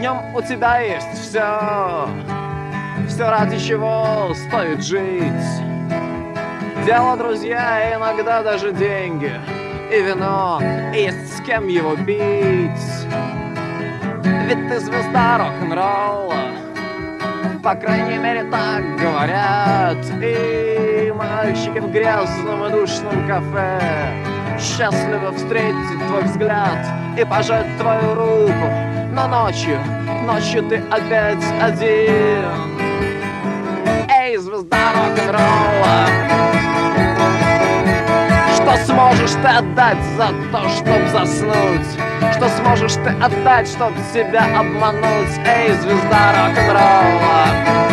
нем у тебя есть все, все, ради чего стоит жить. Дело, друзья, иногда даже деньги, и вино, и есть с кем его пить. Ведь ты звезда рок-н-ролла, по крайней мере так говорят. И мальчики в грязном и душном кафе счастливо встретить твой взгляд и пожать твою руку. Но ночью ты опять один. Эй, звезда рок-н-ролла, что сможешь ты отдать за то, чтоб заснуть? Что сможешь ты отдать, чтоб себя обмануть? Эй, звезда рок-н-ролла.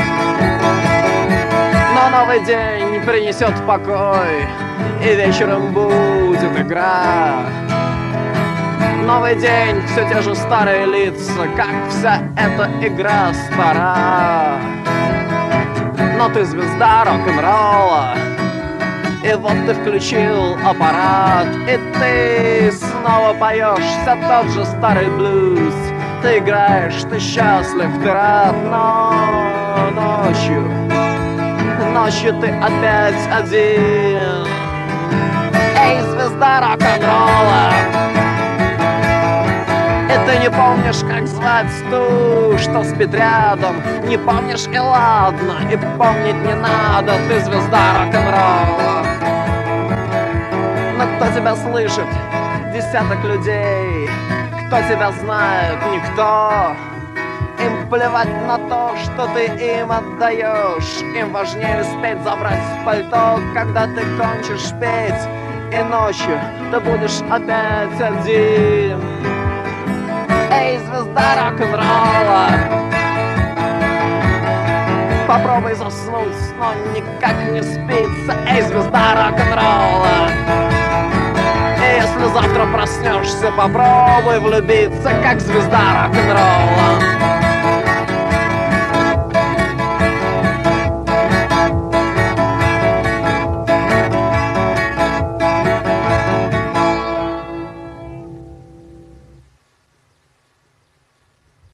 Но новый день принесет покой, и вечером будет игра. Новый день, все те же старые лица, как вся эта игра стара. Но ты звезда рок-н-ролла, и вот ты включил аппарат, и ты снова поешь все тот же старый блюз. Ты играешь, ты счастлив, ты рад, но ночью ты опять один. Эй, звезда рок-н-ролла, и ты не помнишь, как звать ту, что спит рядом. Не помнишь, и ладно, и помнить не надо. Ты звезда рок-н-ролла. Но кто тебя слышит? Десяток людей. Кто тебя знает? Никто. Им плевать на то, что ты им отдаешь. Им важнее успеть забрать пальто, когда ты кончишь петь. И ночью ты будешь опять один. Эй, звезда рок-н-ролла, попробуй заснуть, но никак не спится. Эй, звезда рок-н-ролла, и если завтра проснешься, попробуй влюбиться, как звезда рок-н-ролла.